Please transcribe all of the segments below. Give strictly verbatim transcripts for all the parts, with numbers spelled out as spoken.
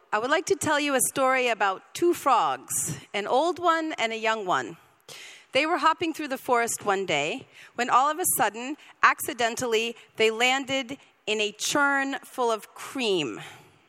I would like to tell you a story about two frogs, an old one and a young one. They were hopping through the forest one day when all of a sudden, accidentally, they landed in a churn full of cream.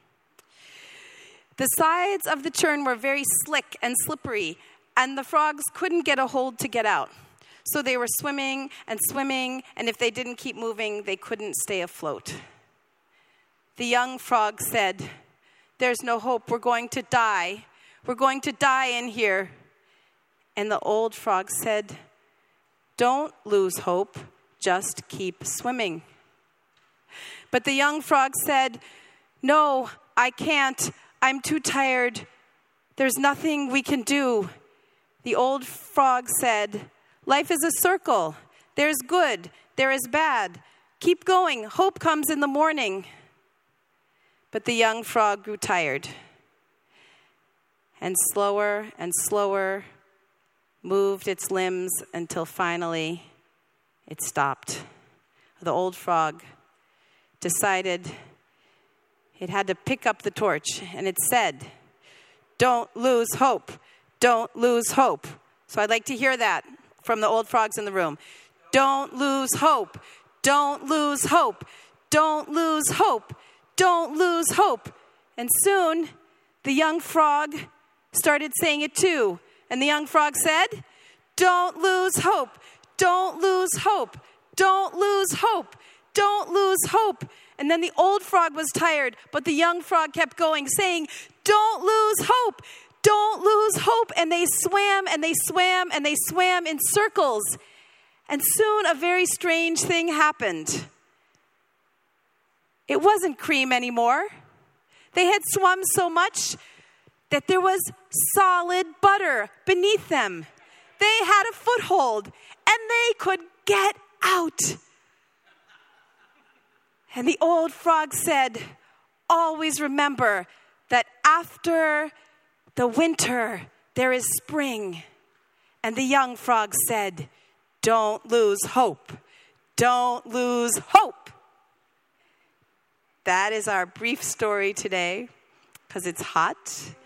The sides of the churn were very slick and slippery, and the frogs couldn't get a hold to get out. So they were swimming and swimming, and if they didn't keep moving, they couldn't stay afloat. The young frog said, "There's no hope, we're going to die. We're going to die in here." And the old frog said, "Don't lose hope, just keep swimming." But the young frog said, "No, I can't. I'm too tired. There's nothing we can do." The old frog said, "Life is a circle. There's good, there is bad. Keep going, hope comes in the morning." But the young frog grew tired, and slower and slower moved its limbs until finally it stopped. The old frog decided it had to pick up the torch, and it said, "Don't lose hope, don't lose hope." So I'd like to hear that from the old frogs in the room. Don't lose hope, don't lose hope, don't lose hope, don't lose hope. And soon, the young frog started saying it too. And the young frog said, "Don't lose hope, don't lose hope, don't lose hope, don't lose hope." And then the old frog was tired, but the young frog kept going, saying, "Don't lose hope, don't lose hope." And they swam and they swam and they swam in circles. And soon a very strange thing happened. It wasn't cream anymore. They had swum so much that there was solid butter beneath them. They had a foothold, and they could get out. And the old frog said, "Always remember that after the winter, there is spring." And the young frog said, "Don't lose hope. Don't lose hope." That is our brief story today, because it's hot